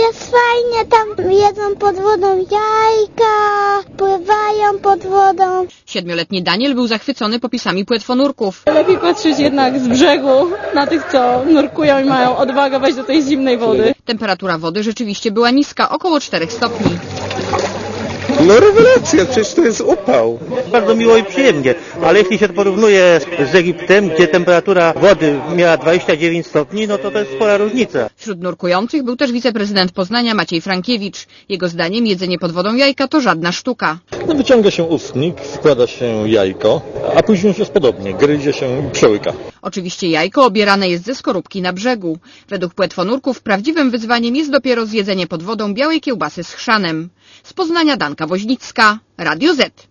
jest fajnie, tam jedzą pod wodą jajka, pływają pod wodą. 7-letni Daniel był zachwycony popisami płetwonurków. Lepiej patrzeć jednak z brzegu na tych, co nurkują i mają odwagę wejść do tej zimnej wody. Temperatura wody rzeczywiście była niska, około 4 stopni. No rewelacja, przecież to jest upał. Bardzo miło i przyjemnie, ale jeśli się porównuje z Egiptem, gdzie temperatura wody miała 29 stopni, no to jest spora różnica. Wśród nurkujących był też wiceprezydent Poznania Maciej Frankiewicz. Jego zdaniem jedzenie pod wodą jajka to żadna sztuka. No, wyciąga się ustnik, wkłada się jajko, a później już jest podobnie, gryzie się i przełyka. Oczywiście jajko obierane jest ze skorupki na brzegu. Według płetwonurków prawdziwym wyzwaniem jest dopiero zjedzenie pod wodą białej kiełbasy z chrzanem. Z Poznania Danka Woźnicka, Radio Z.